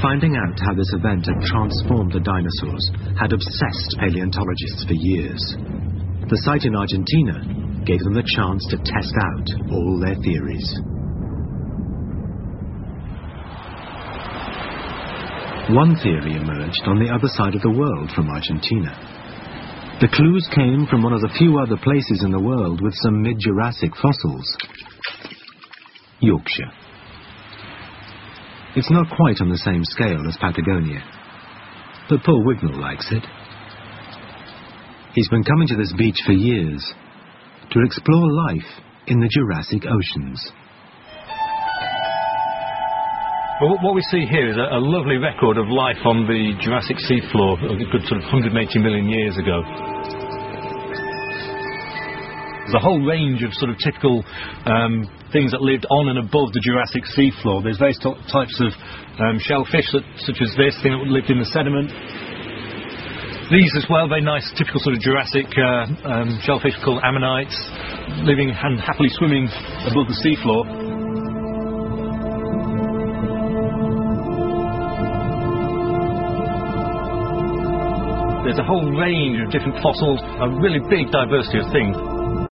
Finding out how this event had transformed the dinosaurs had obsessed paleontologists for years. The site in Argentina gave them the chance to test out all their theories. One theory emerged on the other side of the world from Argentina. The clues came from one of the few other places in the world with some mid-Jurassic fossils: Yorkshire. It's not quite on the same scale as Patagonia, but Paul Wignall likes it. He's been coming to this beach for years to explore life in the Jurassic oceans. Well, what we see here is a lovely record of life on the Jurassic seafloor a good sort of 180 million years ago. There's a whole range of sort of typical things that lived on and above the Jurassic seafloor. There's various types of shellfish, such as this thing that lived in the sediment. These as well, very nice, typical sort of Jurassic shellfish called ammonites, living and happily swimming above the seafloor. There's a whole range of different fossils, a really big diversity of things.